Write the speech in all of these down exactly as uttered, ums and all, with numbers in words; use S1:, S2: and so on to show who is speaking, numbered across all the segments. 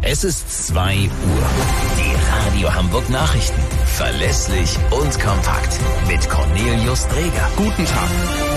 S1: Es ist zwei Uhr. Die Radio Hamburg Nachrichten. Verlässlich und kompakt. Mit Cornelius Dreger.
S2: Guten Tag.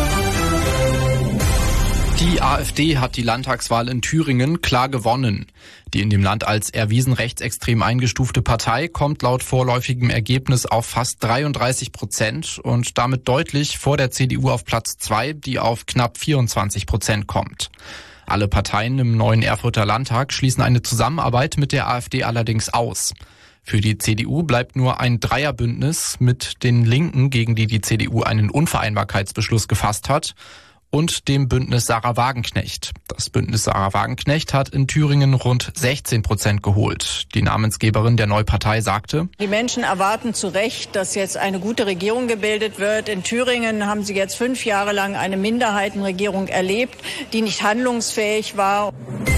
S2: Die AfD hat die Landtagswahl in Thüringen klar gewonnen. Die in dem Land als erwiesen rechtsextrem eingestufte Partei kommt laut vorläufigem Ergebnis auf fast dreiunddreißig Prozent und damit deutlich vor der C D U auf Platz zwei, die auf knapp vierundzwanzig Prozent kommt. Alle Parteien im neuen Erfurter Landtag schließen eine Zusammenarbeit mit der AfD allerdings aus. Für die C D U bleibt nur ein Dreierbündnis mit den Linken, gegen die die C D U einen Unvereinbarkeitsbeschluss gefasst hat, und dem Bündnis Sarah Wagenknecht. Das Bündnis Sarah Wagenknecht hat in Thüringen rund sechzehn Prozent geholt. Die Namensgeberin der Neupartei sagte:
S3: Die Menschen erwarten zu Recht, dass jetzt eine gute Regierung gebildet wird. In Thüringen haben sie jetzt fünf Jahre lang eine Minderheitenregierung erlebt, die nicht handlungsfähig war.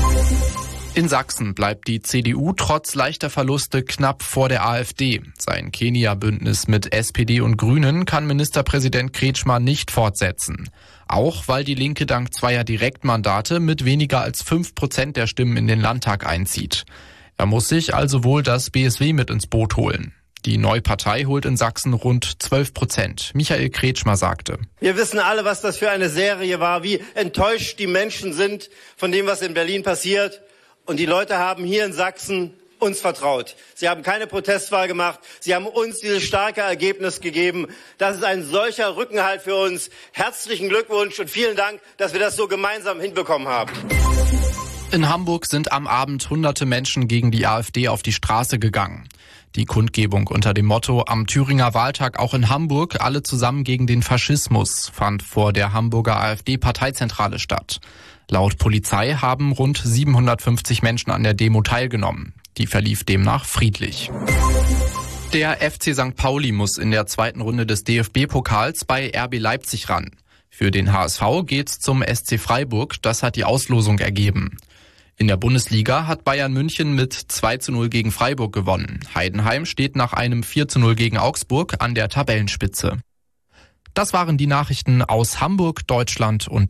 S2: In Sachsen bleibt die C D U trotz leichter Verluste knapp vor der AfD. Sein Kenia-Bündnis mit S P D und Grünen kann Ministerpräsident Kretschmer nicht fortsetzen. Auch weil die Linke dank zweier Direktmandate mit weniger als fünf Prozent der Stimmen in den Landtag einzieht. Er muss sich also wohl das B S W mit ins Boot holen. Die Neupartei holt in Sachsen rund zwölf Prozent. Michael Kretschmer sagte:
S4: Wir wissen alle, was das für eine Serie war, wie enttäuscht die Menschen sind von dem, was in Berlin passiert. Und die Leute haben hier in Sachsen uns vertraut. Sie haben keine Protestwahl gemacht. Sie haben uns dieses starke Ergebnis gegeben. Das ist ein solcher Rückenhalt für uns. Herzlichen Glückwunsch und vielen Dank, dass wir das so gemeinsam hinbekommen haben.
S2: In Hamburg sind am Abend hunderte Menschen gegen die AfD auf die Straße gegangen. Die Kundgebung unter dem Motto „Am Thüringer Wahltag auch in Hamburg, alle zusammen gegen den Faschismus" fand vor der Hamburger AfD-Parteizentrale statt. Laut Polizei haben rund siebenhundertfünfzig Menschen an der Demo teilgenommen. Die verlief demnach friedlich. Der F C Sankt Pauli muss in der zweiten Runde des D F B-Pokals bei R B Leipzig ran. Für den H S V geht's zum S C Freiburg, das hat die Auslosung ergeben. In der Bundesliga hat Bayern München mit zwei zu null gegen Freiburg gewonnen. Heidenheim steht nach einem vier zu null gegen Augsburg an der Tabellenspitze. Das waren die Nachrichten aus Hamburg, Deutschland und